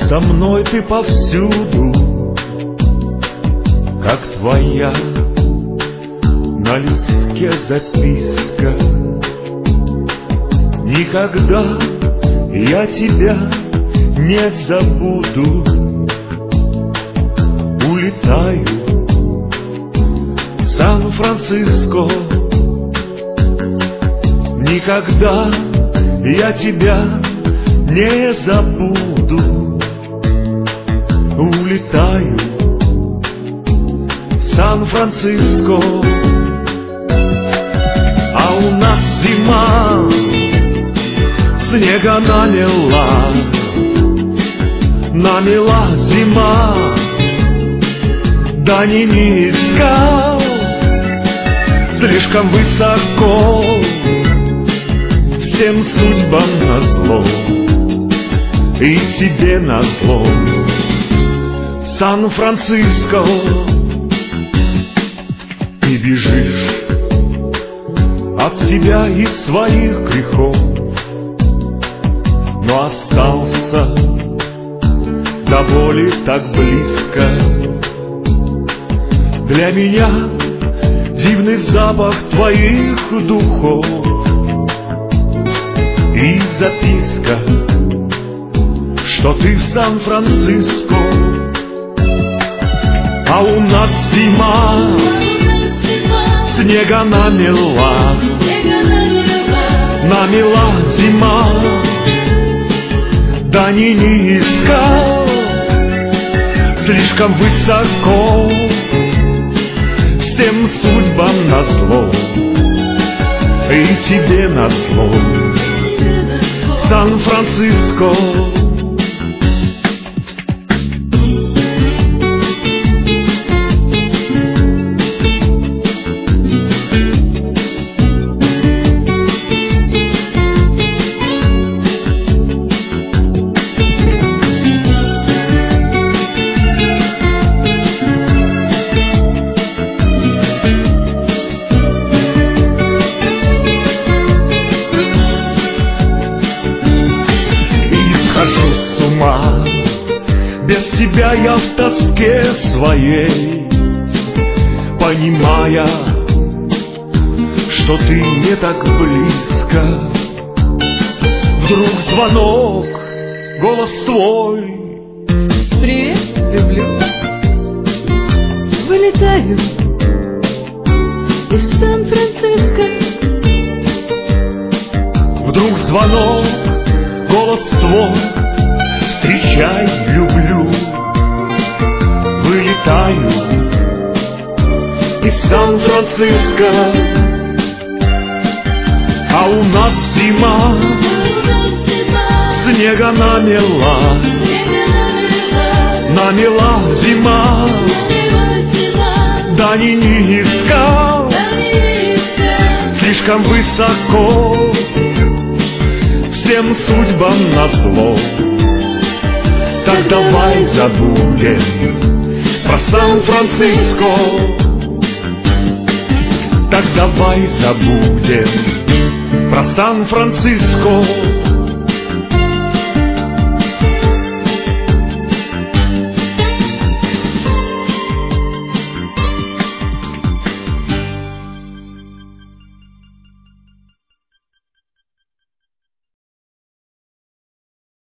Со мной ты повсюду, как твоя на листке записка. Никогда я тебя не забуду. Улетаю в Сан-Франциско. Никогда я тебя не забуду. Улетаю в Сан-Франциско. А у нас зима снега намела зима, да не искал слишком высоко, всем судьбам назло и тебе назло. Сан-Франциско, ты бежишь от себя и своих грехов, но остался до боли так близко. Для меня дивный запах твоих духов и записка, что ты в Сан-Франциско. А у нас зима снега намела зима, да не искал слишком высоко, всем судьбам назло и тебе назло. Сан-Франциско. Без тебя я в тоске своей, понимая, что ты не так близко. Вдруг звонок, голос твой: привет, люблю. Вылетаю из Сан-Франциско. Вдруг звонок, голос твой: встречай, люблю. Вылетаю из Сан-Франциско. А у нас зима снега намела зима, да не искал слишком высоко, всем судьбам назло. Так давай забудем про Сан-Франциско. Так давай забудем про Сан-Франциско.